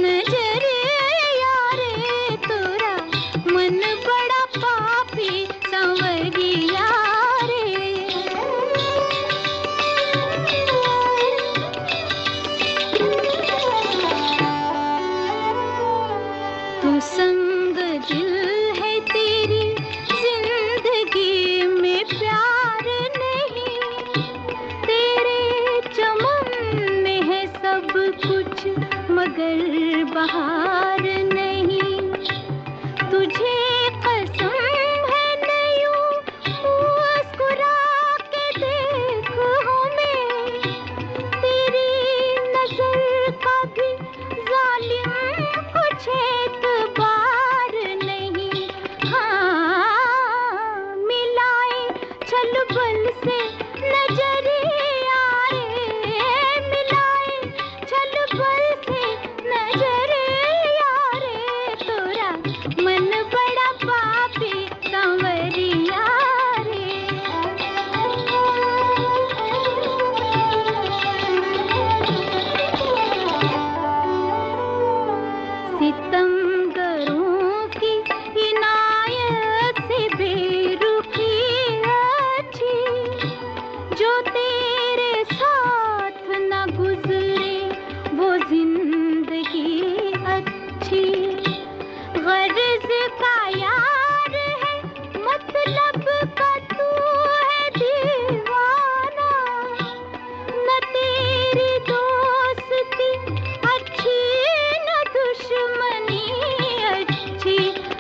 नजरिया रे तोरा मन बड़ा पापी संवरिया रे। तू संग दिल है तेरी जिंदगी में प्यार नहीं, तेरे चमन में है सब कुछ मगर बहार नहीं। तुझे कसम है नयूं मुस्कुरा के देख हमें, तेरी नजर का भी जालिम कुछ एतबार नहीं। हाँ मिलाए चल बल से नजरिया रे, मिलाए चल बल से नजरिया रे तोरा मन बड़ा पापी संवरिया रे। सितमगरों की इनायत से बेरुखी अच्छी, जो तेरे साथ न गुजरे वो जिंदगी अच्छी। गर्ज का यार है मतलब का तू है दीवाना, न तेरी दोस्ती अच्छी न दुश्मनी अच्छी।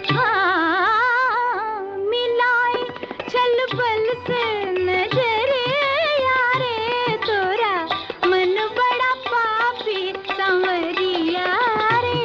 हाँ मिलाए चल बल से नजरिया रे तोरा मन बड़ा पापी संवरिया रे।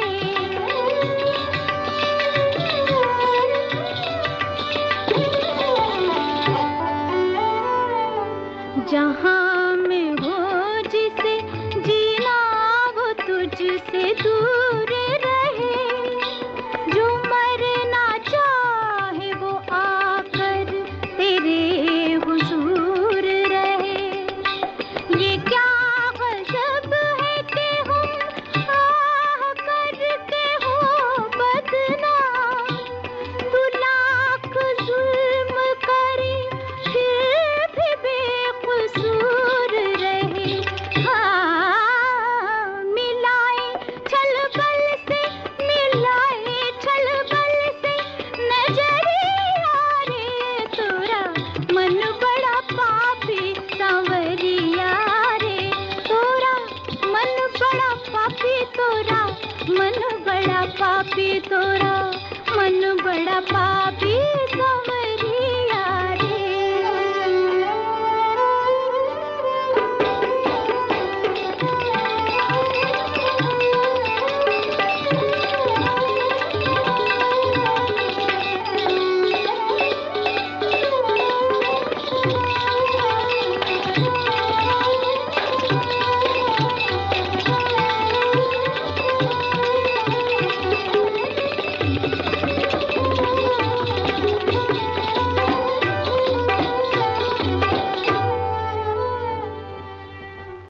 जहाँ में हो जिसे जीना वो तुझसे दूर रहे, जो मरना चाहे वो आकर तेरे हुजूर रहे। ये क्या गजब है कि हम आह करके हो बदनाम, तू लाख जुल्म करे फिर भी बेकसूर रहे। हाँ मिलाए चल बल से, मिलाए चल बल से नजरिया रे तोरा मन बड़ा पापी संवरिया रे। तोरा मन बड़ा पापी, तोरा मन बड़ा पापी, तोरा मन बड़ा पापी संवरिया।